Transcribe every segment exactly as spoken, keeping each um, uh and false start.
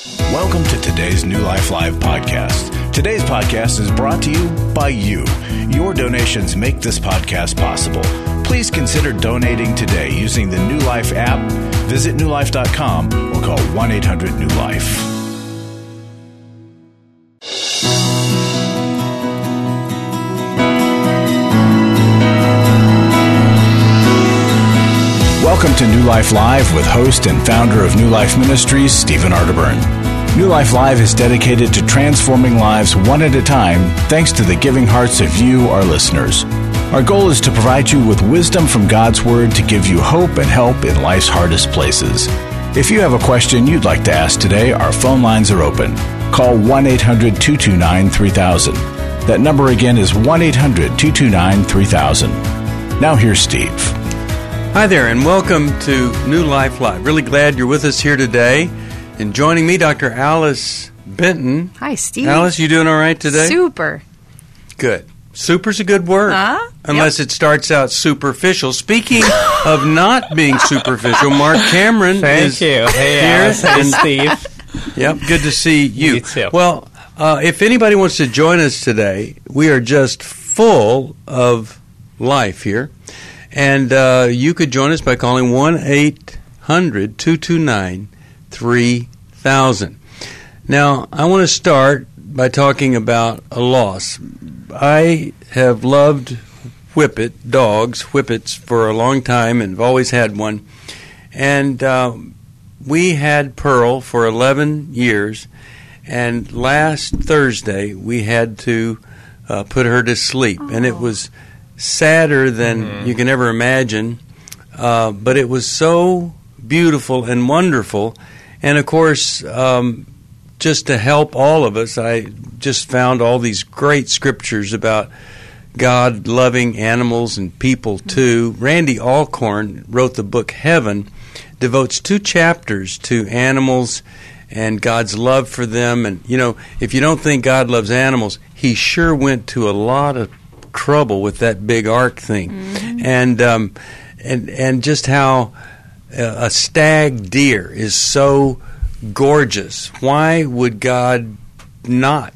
Welcome to today's New Life Live podcast. Today's podcast is brought to you by you. Your donations make this podcast possible. Please consider donating today using the New Life app, visit new life dot com, or call one eight hundred new life. Welcome to New Life Live with host and founder of New Life Ministries, Stephen Arterburn. New Life Live is dedicated to transforming lives one at a time thanks to the giving hearts of you, our listeners. Our goal is to provide you with wisdom from God's Word to give you hope and help in life's hardest places. If you have a question you'd like to ask today, our phone lines are open. Call one eight hundred two two nine three thousand. That number again is one eight hundred two two nine three thousand. Now here's Steve. Hi there, and welcome to New Life Live. Really glad you're with us here today. And joining me, Doctor Alice Benton. Hi, Steve. Alice, you doing all right today? Super. Good. Super's a good word. Huh? Unless Yep. it starts out superficial. Speaking of not being superficial, Mark Cameron Thank is you. Hey, here. Alice. Hey, Steve. Yep, good to see you. You too. Well, uh, if anybody wants to join us today, we are just full of life here. And uh, you could join us by calling one eight hundred two two nine three thousand. Now, I want to start by talking about a loss. I have loved Whippet, dogs, Whippets, for a long time and have always had one. And uh, we had Pearl for eleven years, and last Thursday we had to uh, put her to sleep. Oh. And it was sadder than mm-hmm. you can ever imagine, uh, but it was so beautiful and wonderful. And, of course, um, just to help all of us, I just found all these great scriptures about God loving animals and people, too. Randy Alcorn wrote the book Heaven, devotes two chapters to animals and God's love for them. And, you know, if you don't think God loves animals, he sure went to a lot of trouble with that big ark thing. Mm-hmm. And, um, and, and just how a stag deer is so gorgeous. Why would God not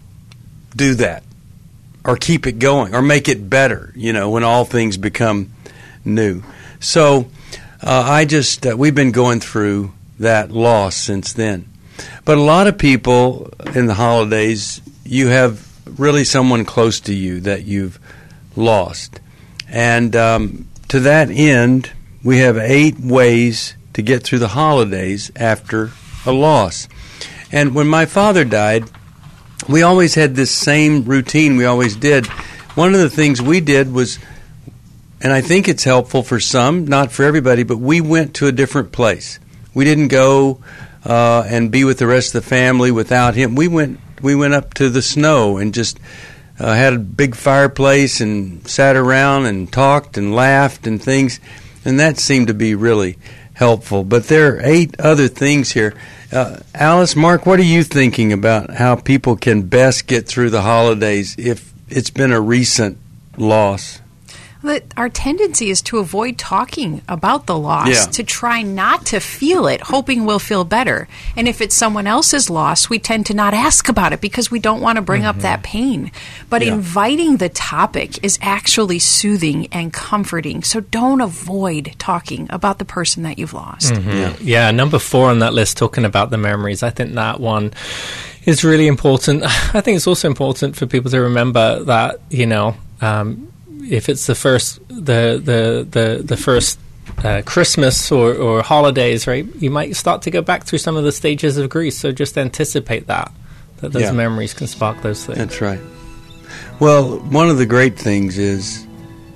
do that or keep it going or make it better, you know, when all things become new? So uh, I just, uh, we've been going through that loss since then. But a lot of people in the holidays, you have really someone close to you that you've lost. And um, to that end, we have eight ways to get through the holidays after a loss. And when my father died, we always had this same routine we always did. One of the things we did was, and I think it's helpful for some, not for everybody, but we went to a different place. We didn't go uh, and be with the rest of the family without him. We went we went up to the snow and just uh, had a big fireplace and sat around and talked and laughed and things. And that seemed to be really helpful. But there are eight other things here. Uh, Alice, Mark, what are you thinking about how people can best get through the holidays if it's been a recent loss? But our tendency is to avoid talking about the loss, yeah. to try not to feel it, hoping we'll feel better. And if it's someone else's loss, we tend to not ask about it because we don't want to bring mm-hmm. up that pain. But yeah. inviting the topic is actually soothing and comforting. So don't avoid talking about the person that you've lost. Mm-hmm. Yeah. yeah, number four on that list, talking about the memories. I think that one is really important. I think it's also important for people to remember that, you know, um, if it's the first the the the, the first uh, Christmas or, or holidays, right, you might start to go back through some of the stages of grief. So just anticipate that, that those yeah. memories can spark those things. That's right. Well, one of the great things is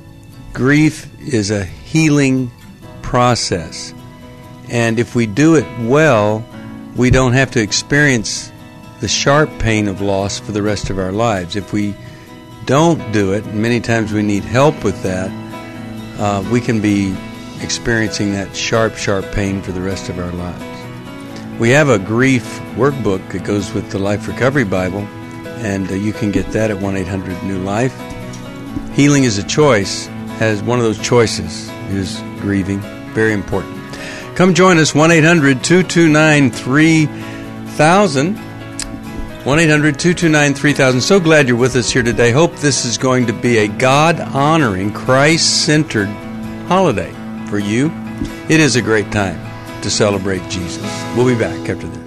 grief is a healing process. And if we do it well, we don't have to experience the sharp pain of loss for the rest of our lives. If we don't do it, and many times we need help with that, uh, we can be experiencing that sharp, sharp pain for the rest of our lives. We have a grief workbook that goes with the Life Recovery Bible, and uh, you can get that at one eight hundred new life. Healing is a choice, has one of those choices is grieving. Very important. Come join us, one eight hundred two two nine three thousand. one eight hundred two two nine three thousand. So glad you're with us here today. Hope this is going to be a God-honoring, Christ-centered holiday for you. It is a great time to celebrate Jesus. We'll be back after this.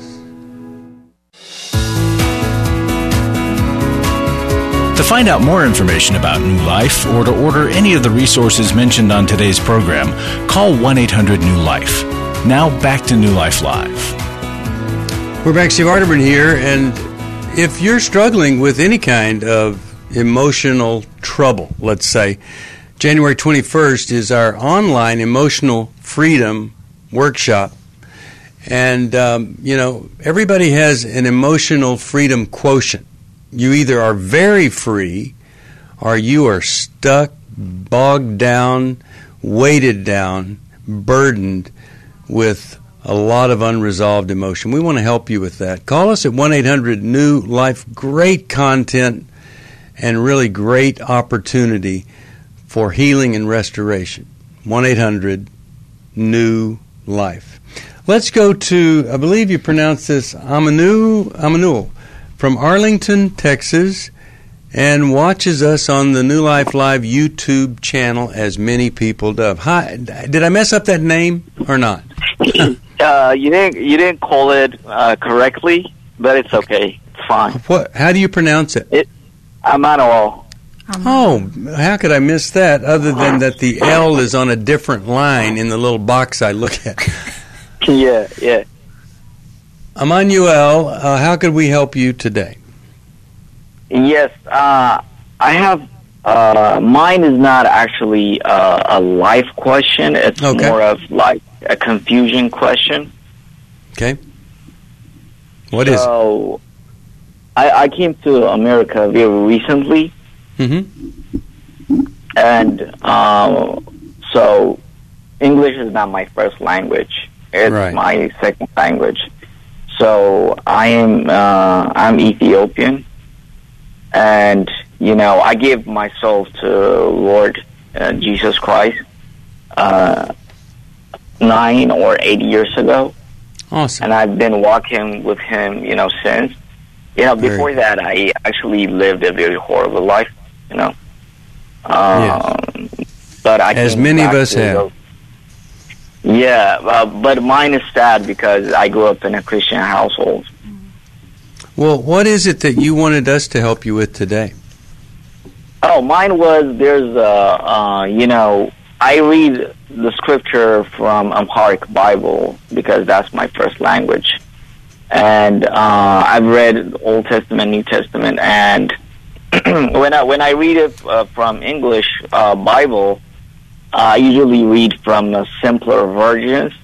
To find out more information about New Life or to order any of the resources mentioned on today's program, call one eight hundred new life. Now back to New Life Live. We're back, Steve Arterburn here, and if you're struggling with any kind of emotional trouble, let's say, January twenty-first is our online emotional freedom workshop. And, um, you know, everybody has an emotional freedom quotient. You either are very free or you are stuck, bogged down, weighted down, burdened with a lot of unresolved emotion. We want to help you with that. Call us at one eight hundred new life. Great content and really great opportunity for healing and restoration. one eight hundred new life. Let's go to, I believe you pronounce this, Amanu, Amanuel from Arlington, Texas, and watches us on the New Life Live YouTube channel, as many people do. Hi, did I mess up that name or not? uh, you didn't. You didn't call it uh, correctly, but it's okay. It's fine. What? How do you pronounce it? It Amanuel. Oh, how could I miss that? Other than that, the L is on a different line in the little box I look at. Yeah, yeah. Emmanuel, uh, how could we help you today? Yes, uh, I have. Uh, mine is not actually uh, a life question. It's Okay. more of like a confusion question. Okay. What is it? So, I, I came to America very recently, Mm-hmm. and uh, so English is not my first language. It's Right. my second language. So I am uh, I'm Ethiopian, and you know I gave myself to Lord uh, Jesus Christ uh, nine or eight years ago, Awesome. and I've been walking with Him, you know, since. You know, Very before that, I actually lived a very horrible life. You know, um, but I As came many of back us to have. those- Yeah, uh, but mine is sad because I grew up in a Christian household. Well, what is it that you wanted us to help you with today? Oh, mine was there's a uh, you know I read the scripture from Amharic Bible because that's my first language, and uh, I've read Old Testament, New Testament, and when I when I read it uh, from English uh, Bible, I usually read from the simpler versions.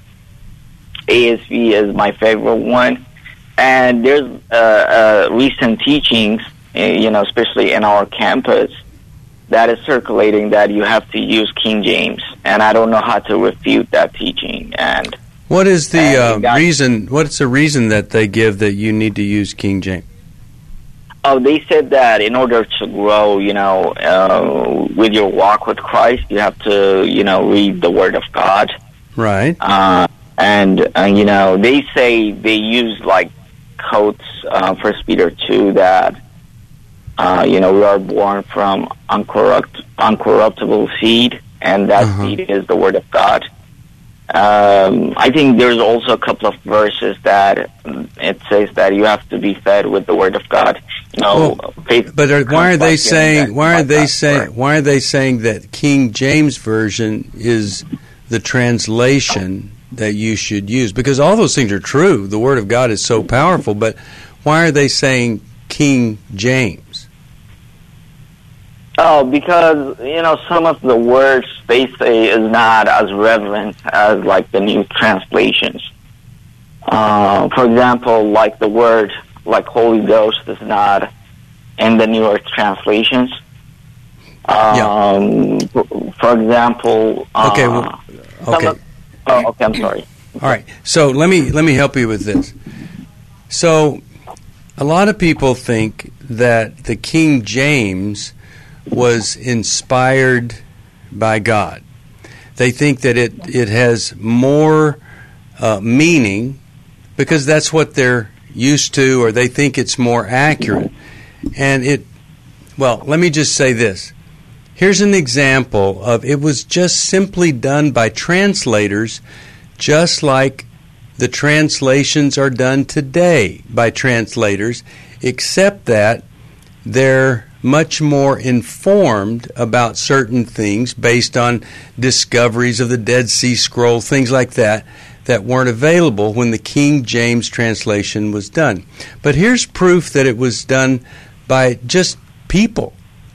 A S V is my favorite one, and there's uh, uh, recent teachings, uh, you know, especially in our campus, that is circulating that you have to use King James, and I don't know how to refute that teaching. And What is the And uh, we got- reason? What's the reason that they give that you need to use King James? oh, they said that in order to grow, you know, uh, with your walk with Christ, you have to, you know, read the Word of God. Right. Uh, and, uh, you know, they say they use, like, quotes, uh, First Peter two, that, uh, you know, we are born from uncorrupt, uncorruptible seed, and that Uh-huh. seed is the Word of God. Um, I think there's also a couple of verses that um, it says that you have to be fed with the Word of God. You know, Well, faith But are, why are comes by they hearing saying? and Why by are they God's saying? word. Why are they saying that King James version is the translation that you should use? Because all those things are true. The Word of God is so powerful. But why are they saying King James? Oh, because, you know, some of the words they say is not as relevant as, like, the new translations. Uh, for example, like the word, like Holy Ghost is not in the newer translations. Um, for, for example... Uh, Okay, well, some okay. of- oh, okay, I'm sorry. All right. So let me let me help you with this. So a lot of people think that the King James was inspired by God. They think that it it has more uh, meaning because that's what they're used to, or they think it's more accurate. And it, well, let me just say this. Here's an example of it was just simply done by translators, just like the translations are done today by translators, except that they're much more informed about certain things based on discoveries of the Dead Sea Scroll, things like that, that weren't available when the King James translation was done. But here's proof that it was done by just people.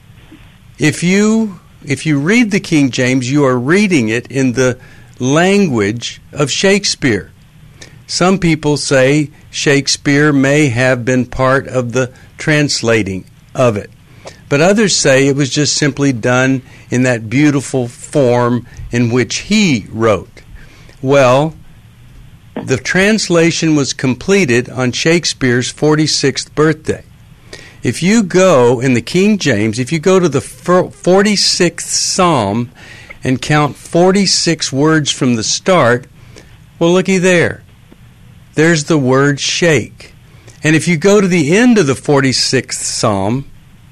If you if you read the King James, you are reading it in the language of Shakespeare. Some people say Shakespeare may have been part of the translating of it. But others say it was just simply done in that beautiful form in which he wrote. Well, the translation was completed on Shakespeare's forty-sixth birthday. If you go in the King James, if you go to the forty-sixth Psalm and count forty-six words from the start, well, looky there. There's the word shake. And if you go to the end of the forty-sixth Psalm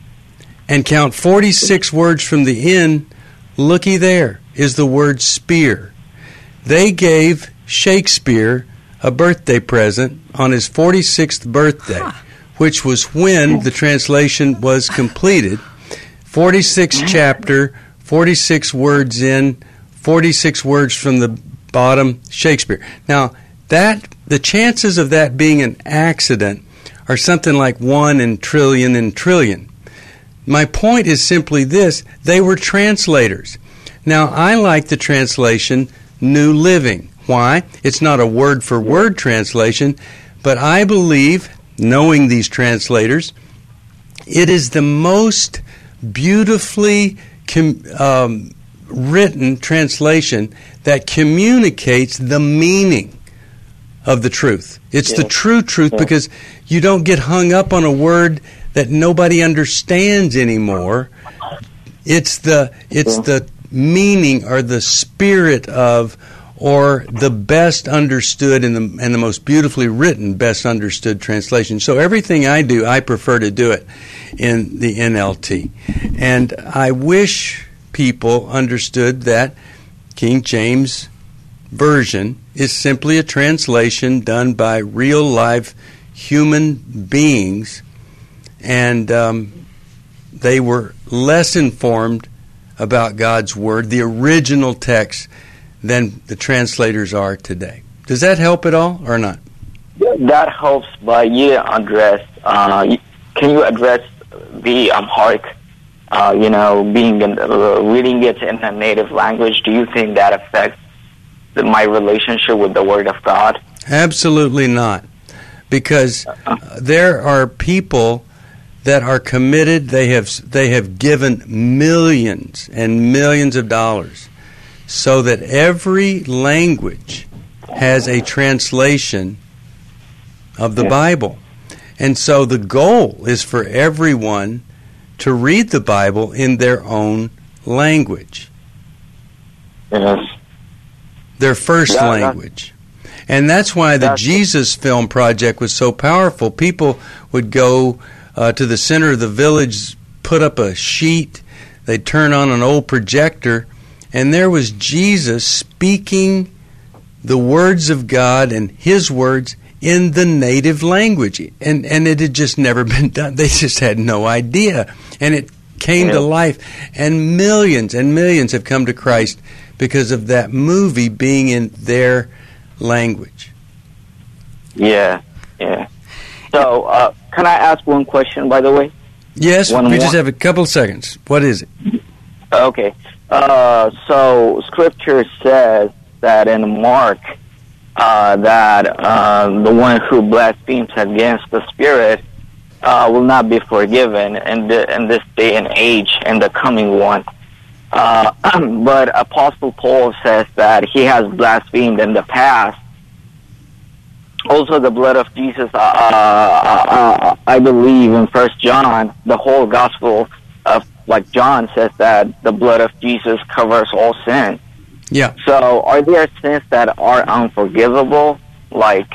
and count forty-six words from the end, looky there is the word spear. They gave Shakespeare a birthday present on his forty-sixth birthday, huh. which was when the translation was completed. forty-sixth chapter, forty-six words in, forty-six words from the bottom, Shakespeare. Now, that the chances of that being an accident are something like one in trillion in trillion. My point is simply this: they were translators. Now, I like the translation New Living. Why? It's not a word-for-word translation, but I believe, knowing these translators, it is the most beautifully com- um, written translation that communicates the meaning of the truth. It's yeah. the true truth yeah. because you don't get hung up on a word that nobody understands anymore. It's the it's yeah. the meaning or the spirit of, or the best understood and the and the most beautifully written, best understood translation. So everything I do, I prefer to do it in the N L T. And I wish people understood that King James Version is simply a translation done by real life human beings, and um, they were less informed about God's Word, the original text, than the translators are today. Does that help at all or not? That helps, but you didn't address, uh, can you address the Amharic, uh, you know, being in, uh, reading it in a native language? Do you think that affects the, my relationship with the Word of God? Absolutely not, because uh, there are people that are committed. They have they have given millions and millions of dollars so that every language has a translation of the Bible. And so the goal is for everyone to read the Bible in their own language. Yes. Their first yeah, language. And that's why the Jesus Film Project was so powerful. People would go uh, to the center of the village, put up a sheet, they'd turn on an old projector, and there was Jesus speaking the words of God and His words in the native language. And and it had just never been done. They just had no idea. And it came yeah. to life. And millions and millions have come to Christ because of that movie being in their language. Yeah, yeah. So, uh, can I ask one question, by the way? Yes, one we more? just have a couple of seconds. What is it? Okay. Uh, so, Scripture says that in Mark, uh, that uh, the one who blasphemes against the Spirit uh, will not be forgiven in, the, in this day and age, in the coming one. Uh, but Apostle Paul says that he has blasphemed in the past. Also, the blood of Jesus, uh, uh, uh, I believe in First John, the whole Gospel of like John says that the blood of Jesus covers all sin. Yeah. So, are there sins that are unforgivable, like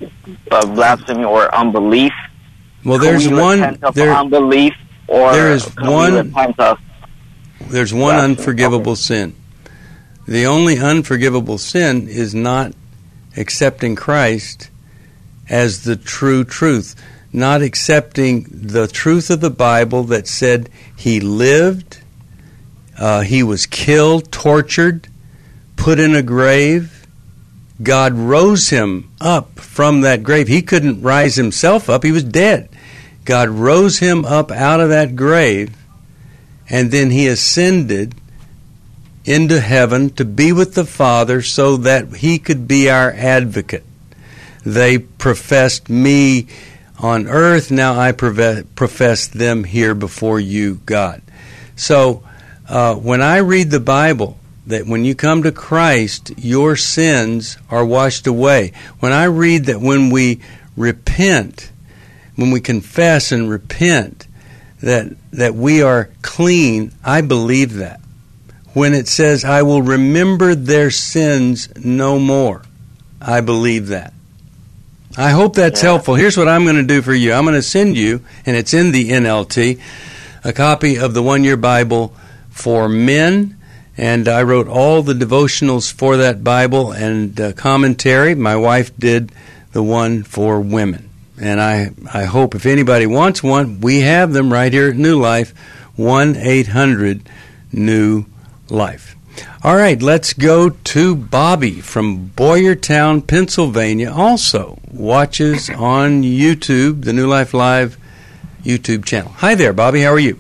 uh, blasphemy or unbelief? Well, Can there's we one. repent of There, unbelief, or there is can one- we repent of there's one blasphemy? unforgivable sin. The only unforgivable sin is not accepting Christ as the true truth, not accepting the truth of the Bible that said he lived, uh, he was killed, tortured, put in a grave. God rose him up from that grave. He couldn't rise himself up. He was dead. God rose him up out of that grave, and then he ascended into heaven to be with the Father so that he could be our advocate. They professed me on earth, now I profess them here before you, God. So uh, when I read the Bible, that when you come to Christ, your sins are washed away. When I read that when we repent, when we confess and repent, that that we are clean, I believe that. When it says, I will remember their sins no more, I believe that. I hope that's Yeah. helpful. Here's what I'm going to do for you. I'm going to send you, and it's in the N L T, a copy of the One-Year Bible for Men. And I wrote all the devotionals for that Bible and uh, commentary. My wife did the one for women. And I, I hope if anybody wants one, we have them right here at New Life, one eight hundred new life. All right, let's go to Bobby from Boyertown, Pennsylvania. Also watches on YouTube, the New Life Live YouTube channel. Hi there, Bobby. How are you?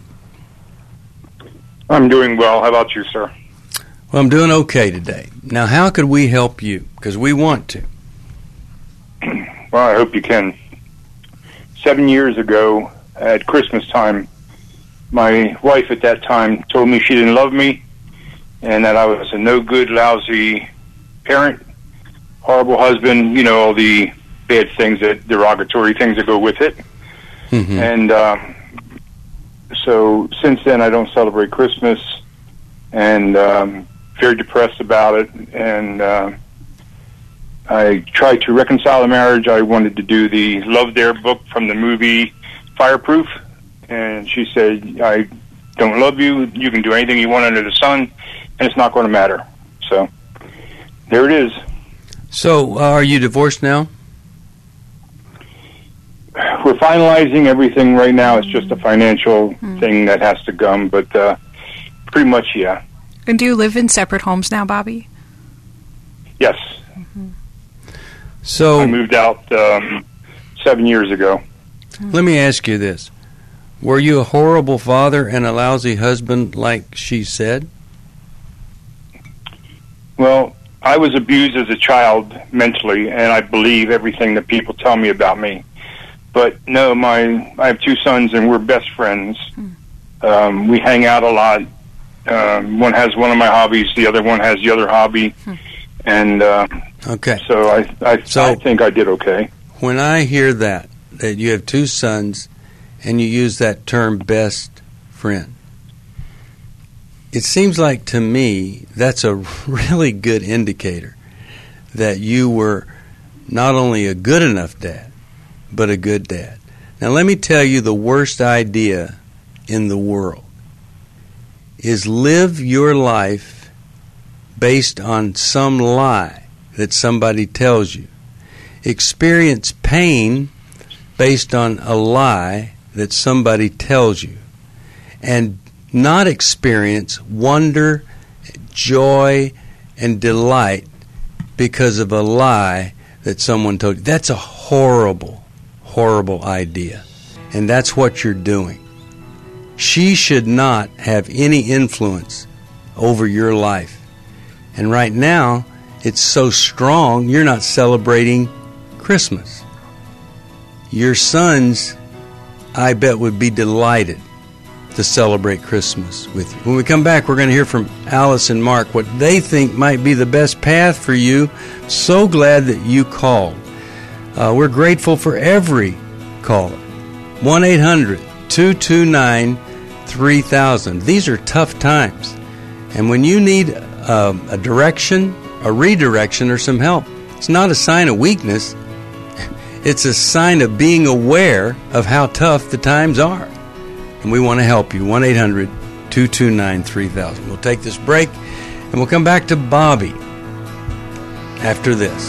I'm doing well. How about you, sir? Well, I'm doing okay today. Now, how could we help you? Because we want to. Well, I hope you can. Seven years ago, at Christmas time, my wife at that time told me she didn't love me and that I was a no-good, lousy parent, horrible husband, you know, all the bad things, that derogatory things that go with it. Mm-hmm. And um, so since then, I don't celebrate Christmas, and um, very depressed about it. And uh, I tried to reconcile the marriage. I wanted to do the Love Dare book from the movie Fireproof, and she said, I don't love you. You can do anything you want under the sun, and it's not going to matter. So there it is. So, uh, are you divorced now? We're finalizing everything right now. It's just a financial mm. thing that has to come, but uh, pretty much, yeah. And do you live in separate homes now, Bobby? Yes. Mm-hmm. So I moved out um, seven years ago. Let me ask you this. Were you a horrible father and a lousy husband like she said? Well, I was abused as a child mentally, and I believe everything that people tell me about me. But no, my I have two sons, and we're best friends. Um, we hang out a lot. Um, one has one of my hobbies, the other one has the other hobby, and uh, okay. So I I, so I think I did okay. When I hear that that you have two sons, and you use that term "best friend," it seems like to me that's a really good indicator that you were not only a good enough dad, but a good dad. Now let me tell you the worst idea in the world is live your life based on some lie that somebody tells you. Experience pain based on a lie that somebody tells you. And not experience wonder, joy, and delight because of a lie that someone told you. That's a horrible, horrible idea. And that's what you're doing. She should not have any influence over your life. And right now, it's so strong, you're not celebrating Christmas. Your sons, I bet, would be delighted to celebrate Christmas with you. When we come back, we're going to hear from Alice and Mark what they think might be the best path for you. So glad that you called. Uh, we're grateful for every caller. one eight hundred two two nine three thousand. These are tough times. And when you need uh, a direction, a redirection, or some help, it's not a sign of weakness. It's a sign of being aware of how tough the times are. And we want to help you. one eight hundred two two nine three thousand. We'll take this break, and we'll come back to Bobby after this.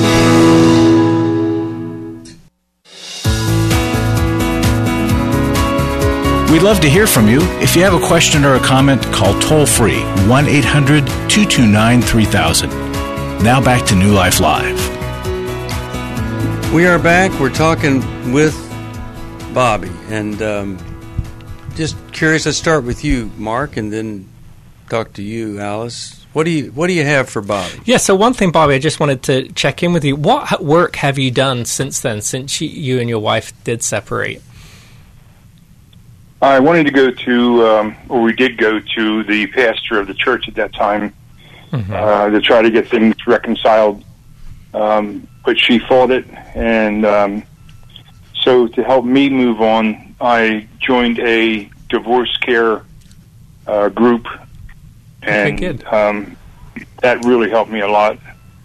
We'd love to hear from you. If you have a question or a comment, call toll-free one eight hundred two two nine three thousand. Now back to New Life Live. We are back. We're talking with Bobby. And um, just curious, let's start with you, Mark, and then talk to you, Alice. What do you What do you have for Bobby? Yeah, so one thing, Bobby, I just wanted to check in with you. What work have you done since then, since you, you and your wife did separate? I wanted to go to, um, or we did go to the pastor of the church at that time mm-hmm. uh, to try to get things reconciled. Um, but she fought it, and um, so to help me move on, I joined a divorce care uh, group, and okay, good. Um, that really helped me a lot.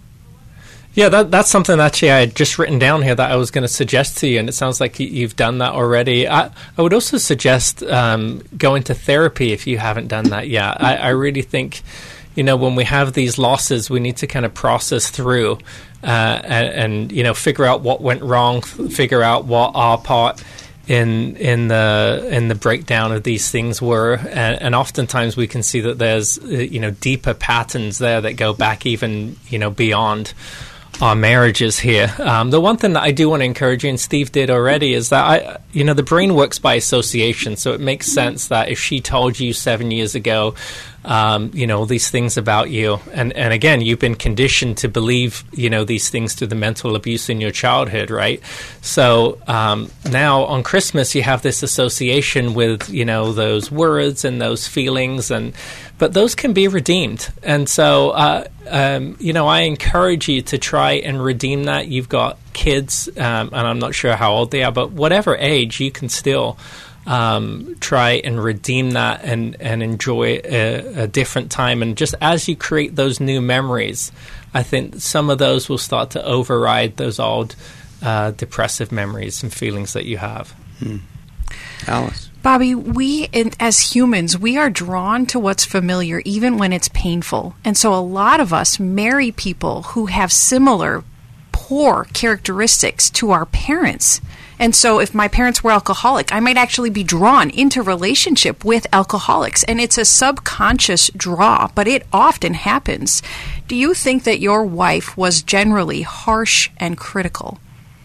Yeah, that, that's something actually I had just written down here that I was going to suggest to you, and it sounds like you've done that already. I, I would also suggest um, going to therapy if you haven't done that yet. I, I really think, you know, when we have these losses, we need to kind of process through uh, and, and, you know, figure out what went wrong, figure out what our part in in the in the breakdown of these things were, and, and oftentimes we can see that there's, you know, deeper patterns there that go back even, you know, beyond our marriages here. Um, the one thing that I do want to encourage you, and Steve did already, is that I, you know, the brain works by association. So it makes sense that if she told you seven years ago, um, you know, these things about you, and, and again, you've been conditioned to believe, you know, these things through the mental abuse in your childhood, right? So um, now on Christmas, you have this association with, you know, those words and those feelings, and but those can be redeemed. And so, uh, um, you know, I encourage you to try and redeem that. You've got kids, um, and I'm not sure how old they are, but whatever age, you can still um, try and redeem that and, and enjoy a, a different time. And just as you create those new memories, I think some of those will start to override those old uh, depressive memories and feelings that you have. Hmm. Alice? Bobby, we in, as humans, we are drawn to what's familiar even when it's painful. And so a lot of us marry people who have similar poor characteristics to our parents. And so if my parents were alcoholic, I might actually be drawn into relationship with alcoholics. And it's a subconscious draw, but it often happens. Do you think that your wife was generally harsh and critical?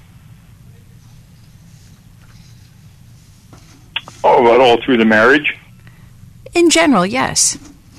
Oh, about all through the marriage? In general, yes.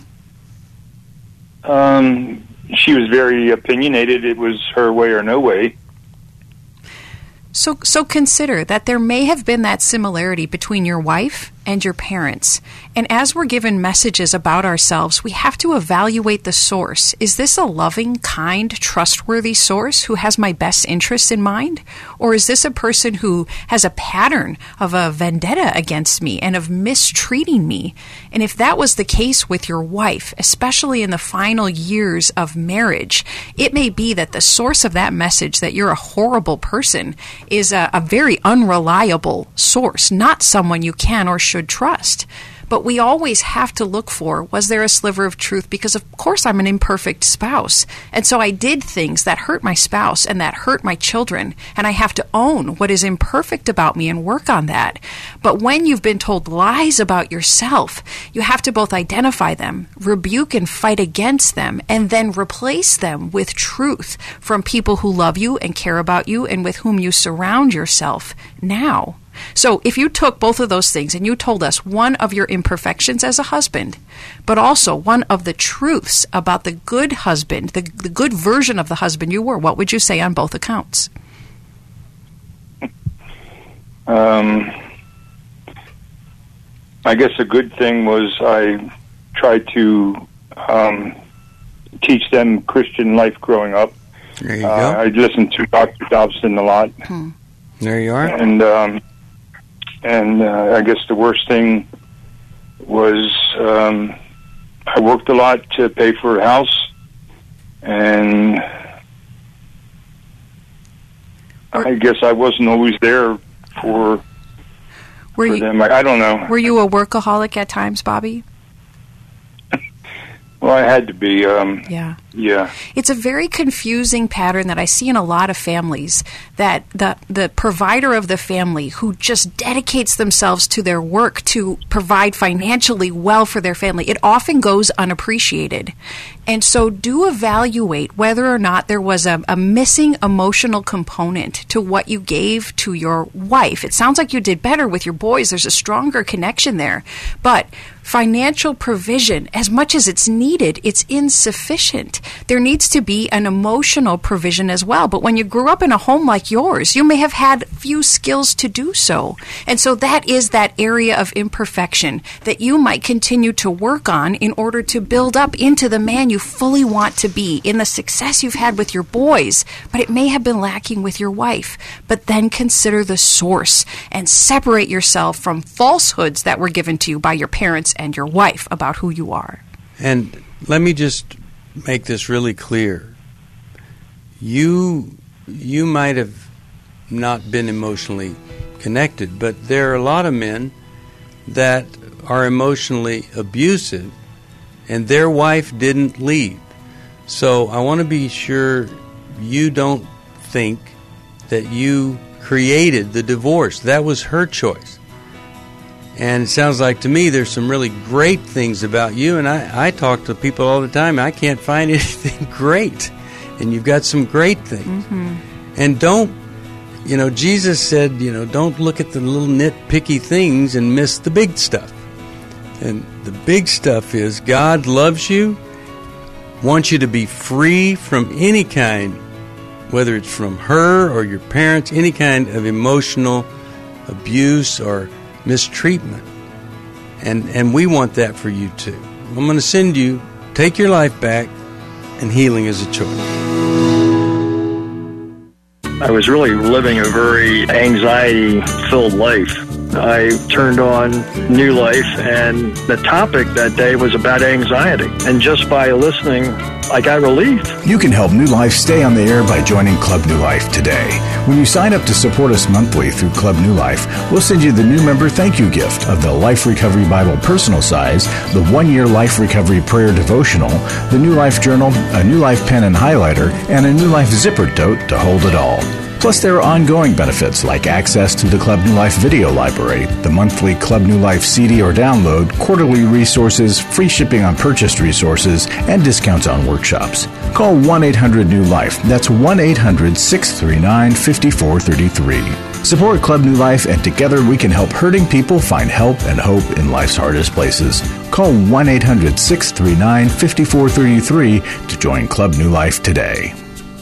Um, she was very opinionated. It was her way or no way. So, so consider that there may have been that similarity between your wife and your parents. And as we're given messages about ourselves, we have to evaluate the source. Is this a loving, kind, trustworthy source who has my best interests in mind? Or is this a person who has a pattern of a vendetta against me and of mistreating me? And if that was the case with your wife, especially in the final years of marriage, it may be that the source of that message that you're a horrible person is a, a very unreliable source, not someone you can or should trust. But we always have to look for, was there a sliver of truth? Because of course I'm an imperfect spouse. And so I did things that hurt my spouse and that hurt my children. And I have to own what is imperfect about me and work on that. But when you've been told lies about yourself, you have to both identify them, rebuke and fight against them, and then replace them with truth from people who love you and care about you and with whom you surround yourself now. So if you took both of those things and you told us one of your imperfections as a husband, but also one of the truths about the good husband, the, the good version of the husband you were, what would you say on both accounts? Um, I guess a good thing was I tried to um, teach them Christian life growing up. There you uh, go. I listened to Doctor Dobson a lot. Hmm. There you are. And um, and uh, I guess the worst thing was um, I worked a lot to pay for a house, and I guess I wasn't always there for, were for you, them. I, I don't know. Were you a workaholic at times, Bobby? Well, I had to be. Um, Yeah. yeah. It's a very confusing pattern that I see in a lot of families, that the the provider of the family who just dedicates themselves to their work to provide financially well for their family, it often goes unappreciated. And so do evaluate whether or not there was a, a missing emotional component to what you gave to your wife. It sounds like you did better with your boys. There's a stronger connection there. But financial provision, as much as it's needed, it's insufficient. There needs to be an emotional provision as well. But when you grew up in a home like yours, you may have had few skills to do so. And so that is that area of imperfection that you might continue to work on in order to build up into the man you fully want to be, in the success you've had with your boys, but it may have been lacking with your wife. But then consider the source and separate yourself from falsehoods that were given to you by your parents and your wife about who you are. And let me just make this really clear. You you might have not been emotionally connected, but there are a lot of men that are emotionally abusive and their wife didn't leave. So I want to be sure you don't think that you created the divorce. That was her choice. And it sounds like to me there's some really great things about you, and I, I talk to people all the time. I can't find anything great, and you've got some great things. Mm-hmm. And don't, you know, Jesus said, you know, don't look at the little nitpicky things and miss the big stuff. And the big stuff is God loves you, wants you to be free from any kind, whether it's from her or your parents, any kind of emotional abuse or mistreatment. And and we want that for you too. I'm going to send you Take Your Life Back, and Healing is a Choice. I was really living a very anxiety-filled life. I turned on New Life, and the topic that day was about anxiety. And just by listening, I got relief. You can help New Life stay on the air by joining Club New Life today. When you sign up to support us monthly through Club New Life, we'll send you the new member thank you gift of the Life Recovery Bible personal size, the one-year Life Recovery Prayer Devotional, the New Life Journal, a New Life pen and highlighter, and a New Life zipper tote to hold it all. Plus, there are ongoing benefits like access to the Club New Life video library, the monthly Club New Life C D or download, quarterly resources, free shipping on purchased resources, and discounts on workshops. Call one eight hundred new life. That's one eight hundred six three nine five four three three. Support Club New Life, and together we can help hurting people find help and hope in life's hardest places. Call one eight hundred six three nine five four three three to join Club New Life today.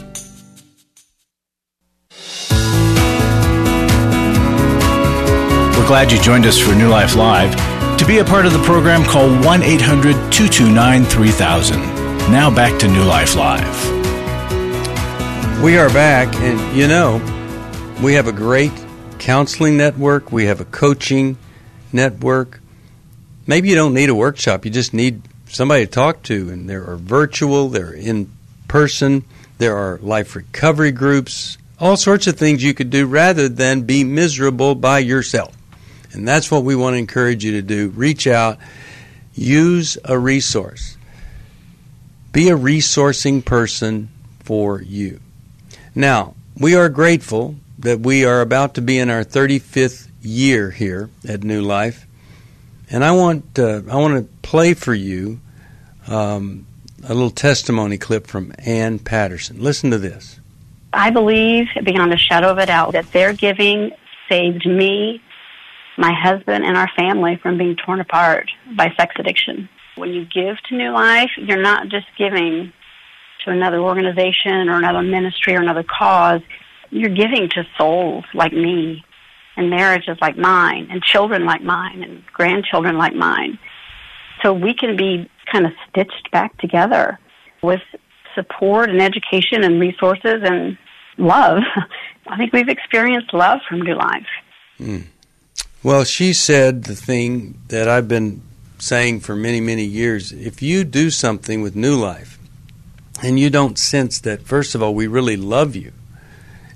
We're glad you joined us for New Life Live. To be a part of the program, call one eight hundred two two nine three thousand. Now back to New Life Live. We are back, and you know, we have a great counseling network. We have a coaching network. Maybe you don't need a workshop. You just need somebody to talk to, and there are virtual, there are in person, there are life recovery groups, all sorts of things you could do rather than be miserable by yourself. And that's what we want to encourage you to do. Reach out. Use a resource. Be a resourcing person for you. Now, we are grateful that we are about to be in our thirty-fifth year here at New Life. And I want uh, I want to play for you um, a little testimony clip from Ann Patterson. Listen to this. I believe, beyond a shadow of a doubt, that their giving saved me, my husband, and our family from being torn apart by sex addiction. When you give to New Life, you're not just giving to another organization or another ministry or another cause. You're giving to souls like me, and marriages like mine, and children like mine, and grandchildren like mine. So we can be kind of stitched back together with support and education and resources and love. I think we've experienced love from New Life. Mm. Well, she said the thing that I've been saying for many, many years. If you do something with New Life and you don't sense that, first of all, we really love you,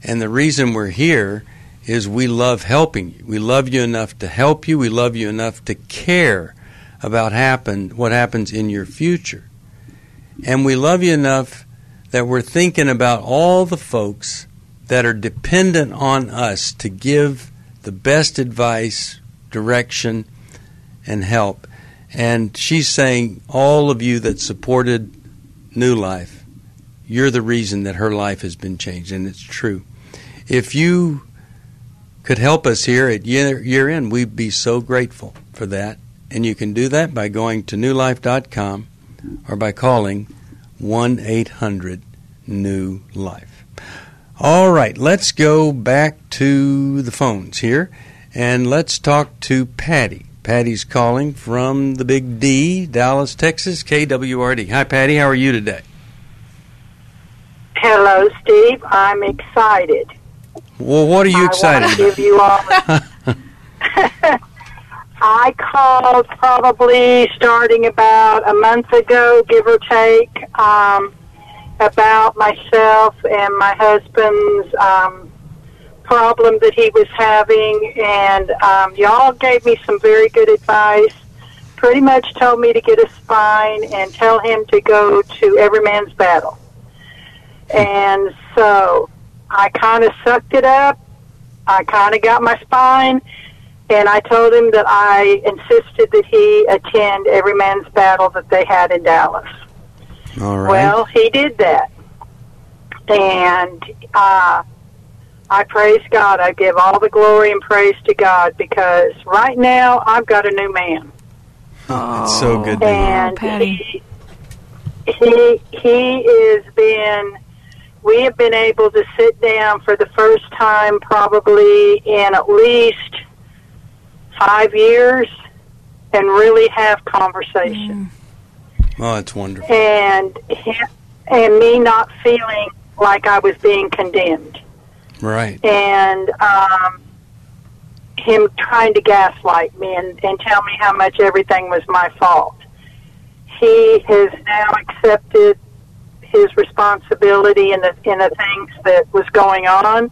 And the reason we're here is we love helping you. We love you enough to help you. We love you enough to care about happen, what happens in your future. And we love you enough that we're thinking about all the folks that are dependent on us to give the best advice, direction, and help. And she's saying all of you that supported New Life, you're the reason that her life has been changed, and it's true. If you could help us here at year, year end, we'd be so grateful for that. And you can do that by going to new life dot com or by calling one eight hundred new life. All right, let's go back to the phones here, and let's talk to Patty. Patty's calling from the Big D, Dallas, Texas, K W R D. Hi, Patty. How are you today? Hello, Steve. I'm excited. Well, what are you excited I want to about? give you all. I called probably starting about a month ago, give or take, um, about myself and my husband's um, problem that he was having, and um, y'all gave me some very good advice. Pretty much told me to get a spine and tell him to go to Every Man's Battle. And so I kind of sucked it up. I kind of got my spine, and I told him that I insisted that he attend Every Man's Battle that they had in Dallas. All right. Well, he did that. And uh, I praise God. I give all the glory and praise to God, because right now I've got a new man. Oh, it's so good to hear. And Patty. he, he, he is been... We have been able to sit down for the first time probably in at least five years and really have conversation. Mm. Oh, that's wonderful. And and me not feeling like I was being condemned. Right. And um, him trying to gaslight me and, and tell me how much everything was my fault. He has now accepted his responsibility in the in the things that was going on,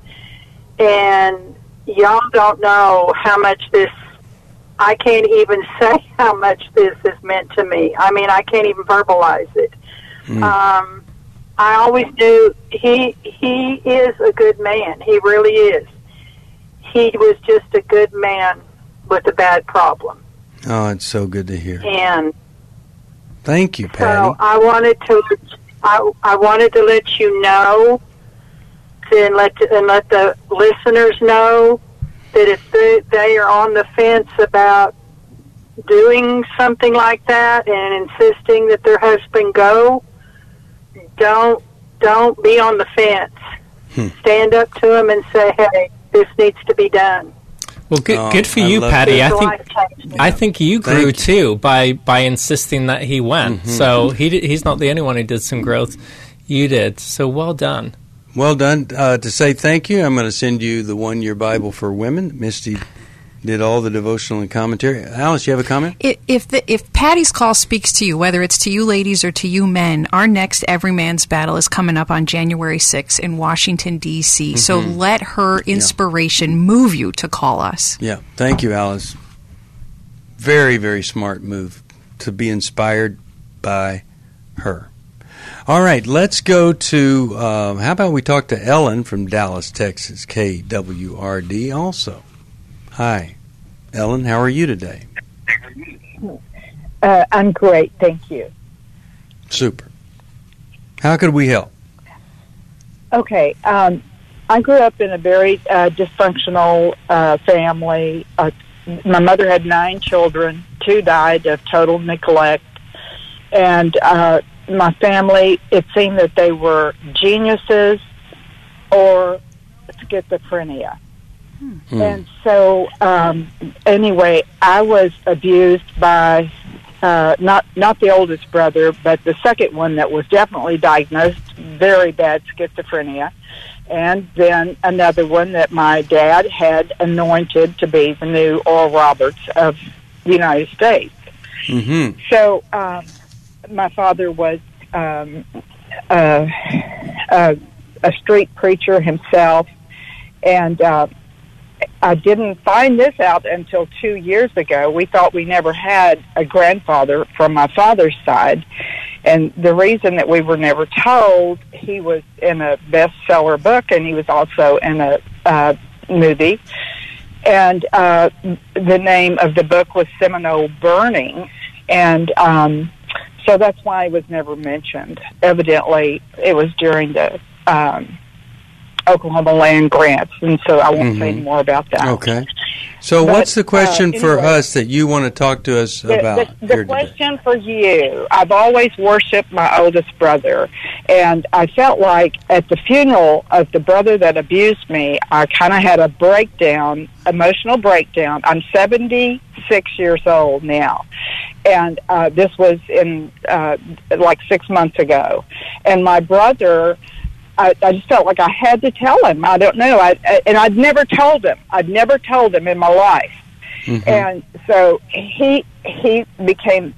and y'all don't know how much this, I can't even say how much this has meant to me. I mean, I can't even verbalize it. Mm. Um, I always knew he he is a good man. He really is. He was just a good man with a bad problem. Oh, it's so good to hear. And thank you, Patty. So I wanted to. I, I wanted to let you know, and let and let the listeners know that if they, they are on the fence about doing something like that and insisting that their husband go, don't don't be on the fence. Hmm. Stand up to him and say, "Hey, this needs to be done." Well, good, oh, good for I you, Patty. I think I think you grew you. too by by insisting that he went. Mm-hmm. So he did, he's not the only one who did some growth. You did. So well done. Well done. Uh, to say thank you, I'm going to send you the one-year Bible for women. Misty did all the devotional and commentary. Alice, you have a comment? If if, the, if Patty's call speaks to you, whether it's to you ladies or to you men, our next Every Man's Battle is coming up on January sixth in Washington, D C Mm-hmm. So let her inspiration yeah. move you to call us. Yeah. Thank you, Alice. Very, very smart move to be inspired by her. All right, let's go to, uh, how about we talk to Ellen from Dallas, Texas, K W R D also. Hi, Ellen. How are you today? Uh, I'm great, thank you. Super. How could we help? Okay, um, I grew up in a very uh, dysfunctional uh, family. Uh, my mother had nine children. Two died of total neglect. And uh, my family, it seemed that they were geniuses or schizophrenia. Hmm. And so, um, anyway, I was abused by uh, not not the oldest brother, but the second one that was definitely diagnosed very bad schizophrenia, and then another one that my dad had anointed to be the new Oral Roberts of the United States. Mm-hmm. So, um, my father was um, uh, uh, a street preacher himself. And uh, I didn't find this out until two years ago. We thought we never had a grandfather from my father's side. And the reason that we were never told, he was in a bestseller book, and he was also in a uh, movie. And uh, the name of the book was Seminole Burning. And um, so that's why it was never mentioned. Evidently, it was during the um, Oklahoma land grants, and so I won't mm-hmm. say any more about that. Okay. So but, what's the question uh, for anyway, us that you want to talk to us the, about? The, the question for you, I've always worshipped my oldest brother, and I felt like at the funeral of the brother that abused me, I kind of had a breakdown, emotional breakdown. I'm seventy-six years old now, and uh, this was in uh, like six months ago. And my brother... I, I just felt like I had to tell him. I don't know. I, I, and I'd never told him. I'd never told him in my life. Mm-hmm. And so he he became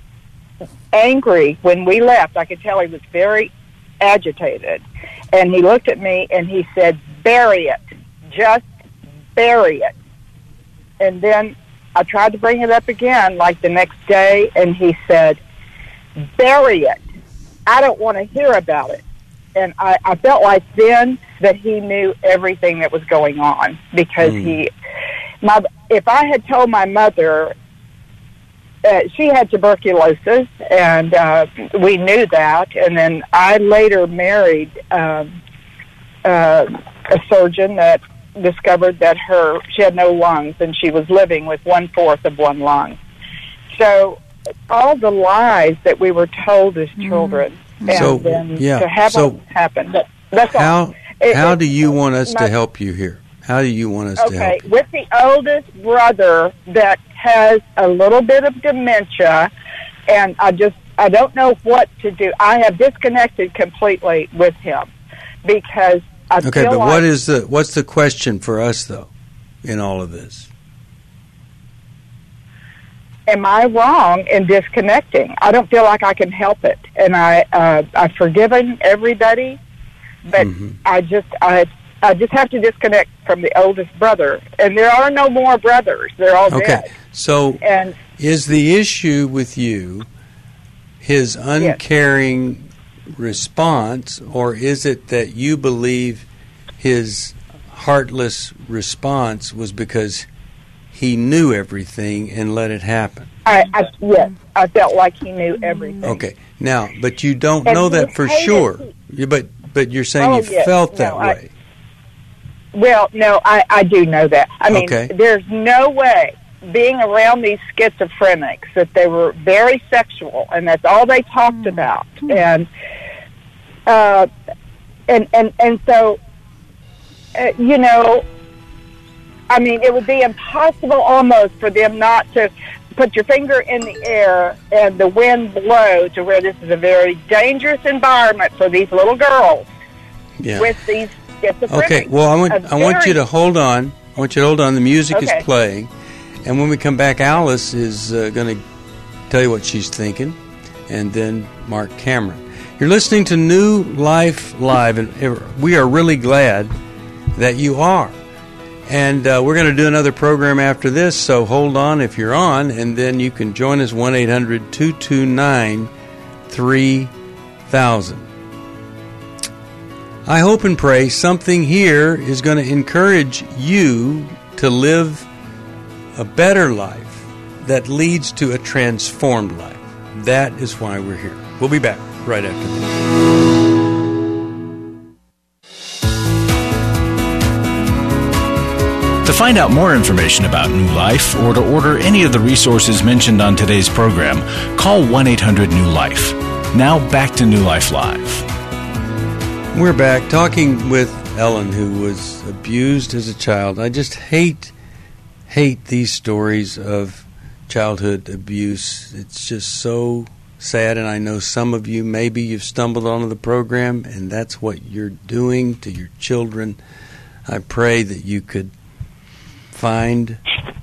angry when we left. I could tell he was very agitated. And he looked at me and he said, "Bury it. Just bury it." And then I tried to bring it up again, like the next day, and he said, "Bury it. I don't want to hear about it." And I, I felt like then that he knew everything that was going on, because mm. he, my, if I had told my mother, uh, she had tuberculosis, and uh, we knew that. And then I later married um, uh, a surgeon that discovered that her she had no lungs, and she was living with one fourth of one lung. So all the lies that we were told as children. Mm. And so, then yeah. to have so it happen. That, that's how all. It, how it, do you want us my, to help you here? How do you want us okay, to help you? With the oldest brother that has a little bit of dementia, and I just, I don't know what to do. I have disconnected completely with him because I okay, feel but like... what is the, what's the question for us, though, in all of this? Am I wrong in disconnecting? I don't feel like I can help it, and I uh, I've forgiven everybody, but mm-hmm. I just I I just have to disconnect from the oldest brother, and there are no more brothers; they're all okay. dead. So, and is the issue with you his uncaring yes. response, or is it that you believe his heartless response was because he knew everything and let it happen? I, I yes, I felt like he knew everything. Okay, now, but you don't and know that for sure. You, but but you're saying oh, you yes. felt that no, way. I, well, no, I, I do know that. I mean, okay. there's no way being around these schizophrenics that they were very sexual, and that's all they talked mm. about, and uh, and and and so uh, you know. I mean, it would be impossible almost for them not to put your finger in the air and the wind blow to where this is a very dangerous environment for these little girls yeah. with these schizophrenics. Okay, well, I want, I want you to hold on. I want you to hold on. The music okay. is playing. And when we come back, Alice is uh, going to tell you what she's thinking, and then Mark Cameron. You're listening to New Life Live, and we are really glad that you are. And uh, we're going to do another program after this, so hold on if you're on, and then you can join us, one eight hundred two two nine three thousand. I hope and pray something here is going to encourage you to live a better life that leads to a transformed life. That is why we're here. We'll be back right after this. To find out more information about New Life or to order any of the resources mentioned on today's program, call one eight hundred new life. Now back to New Life Live. We're back talking with Ellen, who was abused as a child. I just hate, hate these stories of childhood abuse. It's just so sad, and I know some of you, maybe you've stumbled onto the program, and that's what you're doing to your children. I pray that you could find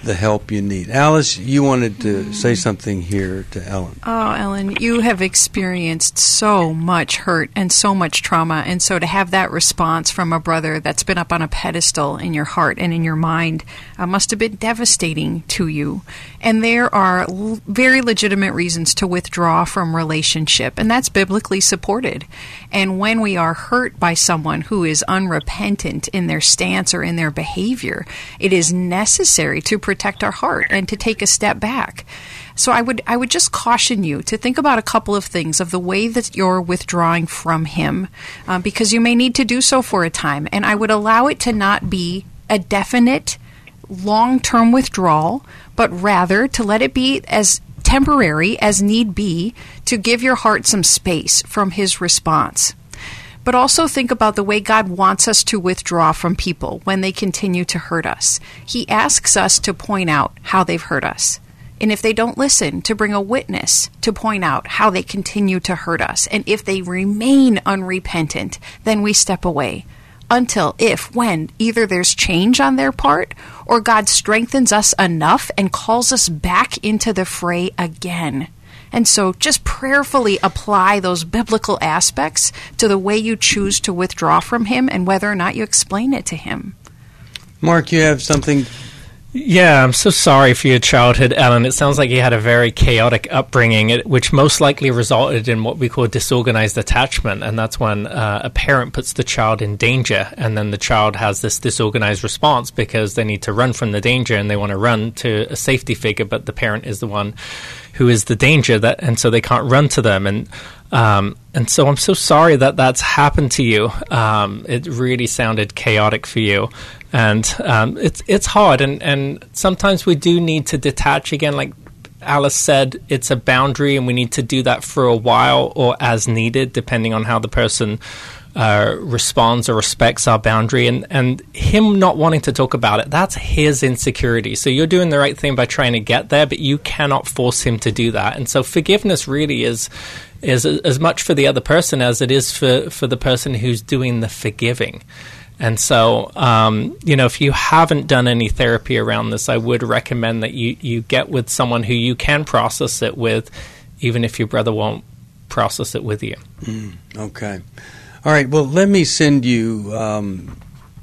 the help you need. Alice, you wanted to say something here to Ellen. Oh, Ellen, you have experienced so much hurt and so much trauma, and so to have that response from a brother that's been up on a pedestal in your heart and in your mind uh, must have been devastating to you. And there are l- very legitimate reasons to withdraw from relationship, and that's biblically supported. And when we are hurt by someone who is unrepentant in their stance or in their behavior, it is necessary to protect our heart and to take a step back. So I would I would just caution you to think about a couple of things of the way that you're withdrawing from him, uh, because you may need to do so for a time. And I would allow it to not be a definite long-term withdrawal, but rather to let it be as temporary as need be to give your heart some space from his response. But also think about the way God wants us to withdraw from people when they continue to hurt us. He asks us to point out how they've hurt us. And if they don't listen, to bring a witness to point out how they continue to hurt us. And if they remain unrepentant, then we step away. Until, if, when, either there's change on their part or God strengthens us enough and calls us back into the fray again. And so just prayerfully apply those biblical aspects to the way you choose to withdraw from him and whether or not you explain it to him. Mark, you have something? Yeah, I'm so sorry for your childhood, Ellen. It sounds like you had a very chaotic upbringing, which most likely resulted in what we call disorganized attachment, and that's when uh, a parent puts the child in danger, and then the child has this disorganized response because they need to run from the danger, and they want to run to a safety figure, but the parent is the one who is the danger, that, and so they can't run to them. And um, and so I'm so sorry that that's happened to you. Um, it really sounded chaotic for you. And um, it's it's hard, and, and sometimes we do need to detach again. Like Alice said, it's a boundary, and we need to do that for a while or as needed, depending on how the person uh, responds or respects our boundary. And, and him not wanting to talk about it, that's his insecurity. So you're doing the right thing by trying to get there, but you cannot force him to do that. And so forgiveness really is is as much for the other person as it is for, for the person who's doing the forgiving. And so, um, you know, if you haven't done any therapy around this, I would recommend that you, you get with someone who you can process it with, even if your brother won't process it with you. Mm, okay. All right. Well, let me send you, um,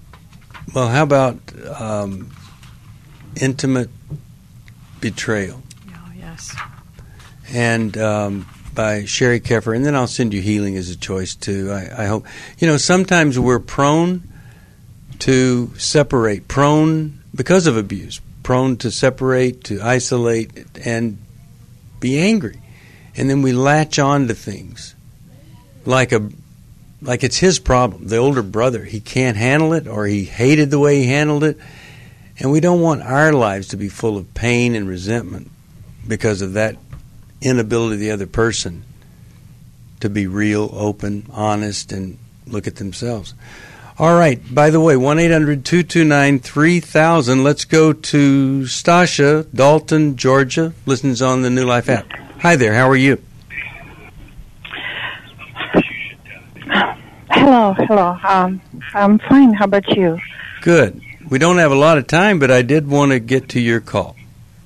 well, how about um, intimate betrayal? Oh, yes. And um, by Sherry Keffer, and then I'll send you Healing as a Choice, too. I, I hope. You know, sometimes we're prone to separate, prone because of abuse, prone to separate, to isolate, and be angry. And then we latch on to things like a like it's his problem, the older brother. He can't handle it, or he hated the way he handled it. And we don't want our lives to be full of pain and resentment because of that inability of the other person to be real, open, honest, and look at themselves. All right. By the way, one eight hundred two two nine three thousand. Let's go to Stasha, Dalton, Georgia, listens on the New Life app. Hi there. How are you? Hello, hello. Um, I'm fine. How about you? Good. We don't have a lot of time, but I did want to get to your call.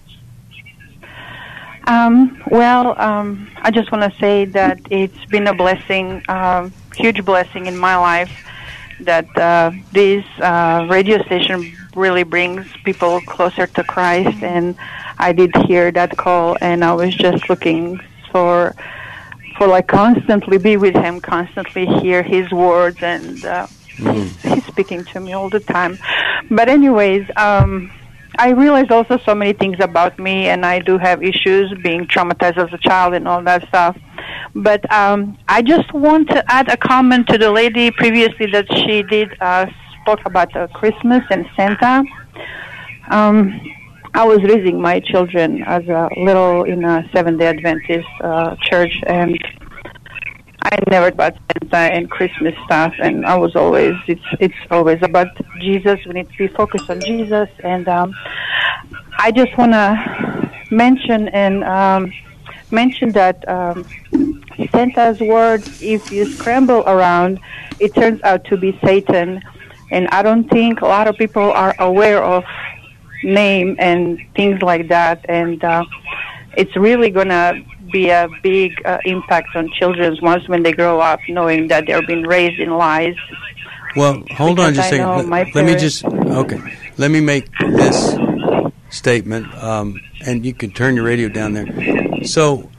Um, well, um, I just want to say that it's been a blessing, uh, huge blessing in my life, that uh, this uh, radio station really brings people closer to Christ. And I did hear that call, and I was just looking for, for like constantly be with Him, constantly hear His words, and uh, mm. He's speaking to me all the time. But anyways, um, I realized also so many things about me, and I do have issues, being traumatized as a child and all that stuff. But um, I just want to add a comment to the lady previously that she did uh, spoke about uh, Christmas and Santa. Um, I was raising my children as a little in a Seventh-day Adventist uh, church, and I never about Santa and Christmas stuff, and I was always, it's it's always about Jesus. We need to be focused on Jesus. And um, I just want to mention and um, mention that um, Santa's word, if you scramble around, it turns out to be Satan. And I don't think a lot of people are aware of name and things like that. And uh, it's really going to be a big uh, impact on children once when they grow up, knowing that they're being raised in lies. Well, hold Because on just a I know second. my Let, let me parents- just, okay. Let me make this statement, um, and you can turn your radio down there. So,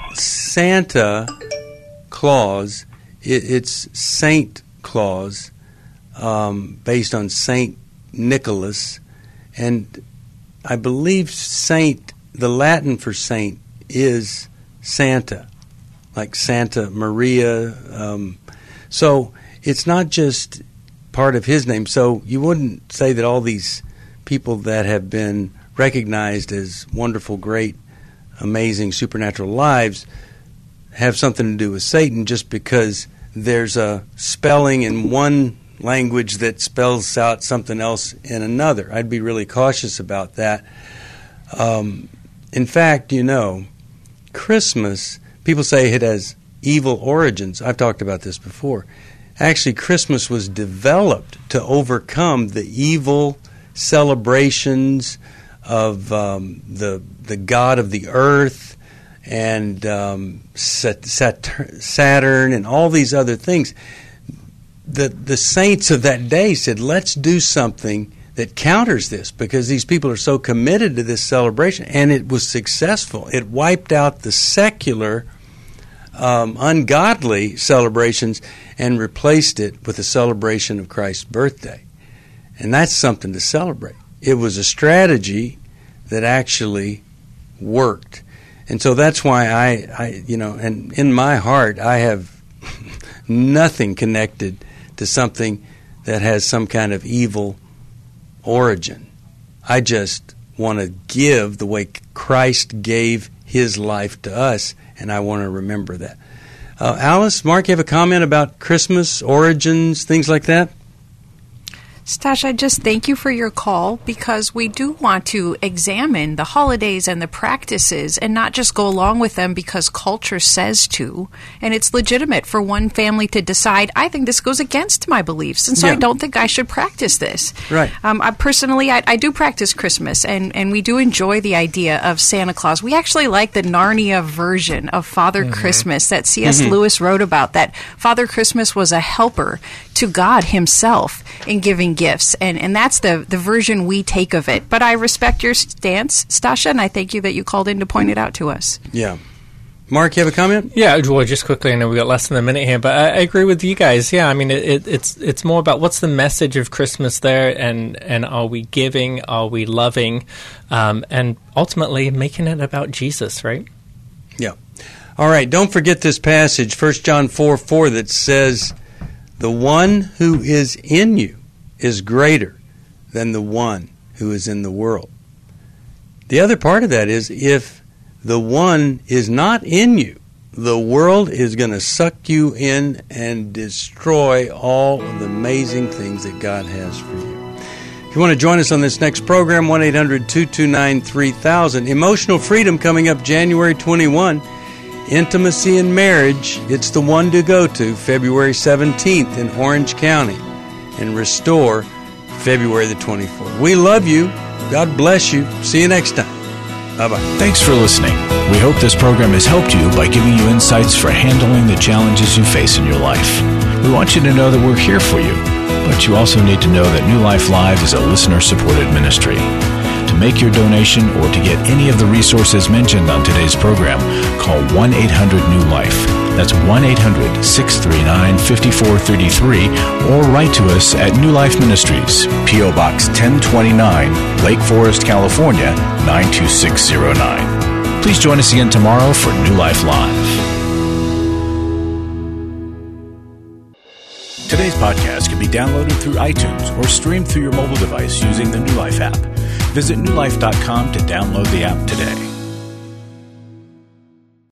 Santa Claus, it, it's Saint Claus, um, based on Saint Nicholas, and I believe Saint, the Latin for saint, is Santa, like Santa Maria. Um, so it's not just part of his name. So you wouldn't say that all these people that have been recognized as wonderful, great, amazing, supernatural lives have something to do with Satan just because there's a spelling in one language that spells out something else in another. I'd be really cautious about that. Um, in fact, you know, Christmas, people say it has evil origins. I've talked about this before. Actually, Christmas was developed to overcome the evil celebrations of um, the the god of the earth and um, Sat- Saturn, Saturn and all these other things. The the saints of that day said, let's do something that counters this, because these people are so committed to this celebration, and it was successful. It wiped out the secular, um, ungodly celebrations and replaced it with a celebration of Christ's birthday. And that's something to celebrate. It was a strategy that actually worked. And so that's why I, I you know, and in my heart, I have nothing connected to something that has some kind of evil origin. I just want to give the way Christ gave his life to us, and I want to remember that. Uh, Alice, Mark, you have a comment about Christmas, origins, things like that? Stash, I just thank you for your call, because we do want to examine the holidays and the practices and not just go along with them because culture says to. And it's legitimate for one family to decide, I think this goes against my beliefs, and so Yeah. I don't think I should practice this. Right. Um, I personally, I, I do practice Christmas, and, and we do enjoy the idea of Santa Claus. We actually like the Narnia version of Father Mm-hmm. Christmas that C S Mhm. Lewis wrote about, that Father Christmas was a helper to God himself in giving gifts, and, and that's the, the version we take of it. But I respect your stance, Stasha, and I thank you that you called in to point it out to us. Yeah. Mark, you have a comment? Yeah, well, just quickly, I know we've got less than a minute here, but I, I agree with you guys. Yeah, I mean, it, it, it's it's more about what's the message of Christmas there, and, and are we giving, are we loving, um, and ultimately making it about Jesus, right? Yeah. All right, don't forget this passage, First John four four, that says, the one who is in you is greater than the one who is in the world. The other part of that is, if the one is not in you, the world is going to suck you in and destroy all of the amazing things that God has for you. If you want to join us on this next program, one eight hundred two two nine three thousand. Emotional Freedom coming up January twenty-first. Intimacy in Marriage, it's the one to go to, February seventeenth in Orange County. And Restore, February the twenty-fourth. We love you. God bless you. See you next time. Bye-bye. Thanks for listening. We hope this program has helped you by giving you insights for handling the challenges you face in your life. We want you to know that we're here for you, but you also need to know that New Life Live is a listener-supported ministry. To make your donation or to get any of the resources mentioned on today's program, call one eight hundred new life. That's one eight hundred six three nine five four three three, or write to us at New Life Ministries, P O Box ten twenty-nine, Lake Forest, California, nine two six zero nine. Please join us again tomorrow for New Life Live. Today's podcast can be downloaded through iTunes or streamed through your mobile device using the New Life app. Visit new life dot com to download the app today.